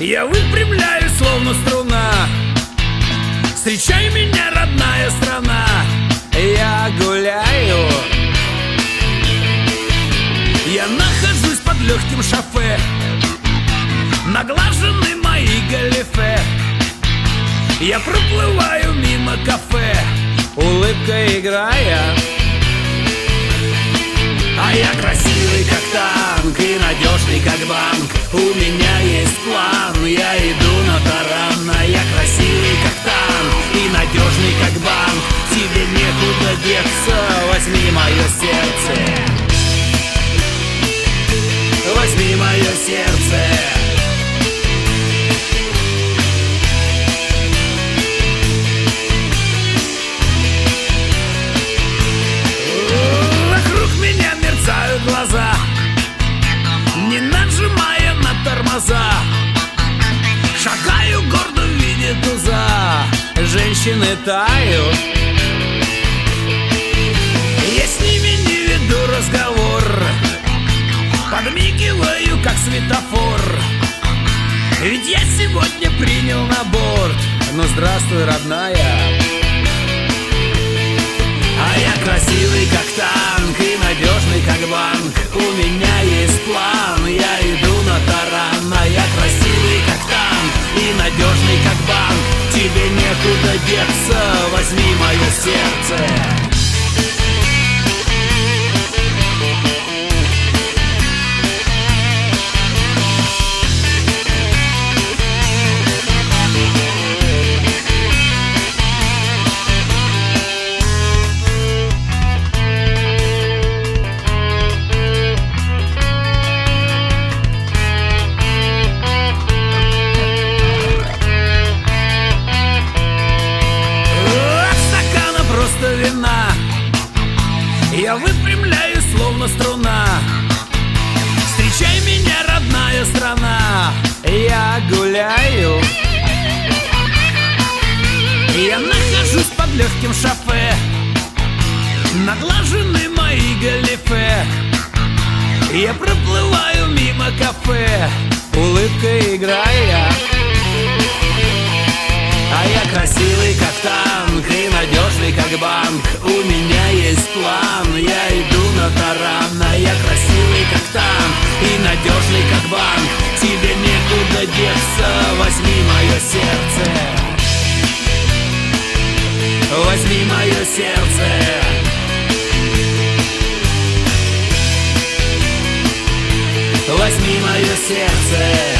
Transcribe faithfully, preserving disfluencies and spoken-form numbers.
Я выпрямляюсь, словно струна. Встречай меня, родная страна. Я гуляю. Я нахожусь под легким шофе, наглажены мои галифе. Я проплываю мимо кафе, улыбкой играя. А я красивый, как танк, и надежный, как банк. У меня есть план, я иду на таран. А я красивый, как танк, и надежный, как банк. Тебе некуда деться, возьми мое сердце. Возьми мое сердце. Глаза, не нажимая на тормоза, шагаю гордо в виде туза. Женщины тают. Я с ними не веду разговор, подмигиваю, как светофор. Ведь я сегодня принял на борт. Ну здравствуй, родная. А я красивый, как танк, и надежный, как банк. У меня есть план, я иду на таран. А я красивый, как танк, и надежный, как банк. Тебе некуда деться, возьми мое сердце. Я выпрямляюсь, словно струна. Встречай меня, родная страна. Я гуляю. Я нахожусь под легким шофе, наглажены мои галифе. Я проплываю мимо кафе, улыбкой играя. А я красивый, как танк, и надежный, как банк. У меня есть план, я иду на таран. А я красивый, как танк, и надежный, как банк. Тебе некуда деться, возьми мое сердце. Возьми мое сердце. Возьми мое сердце.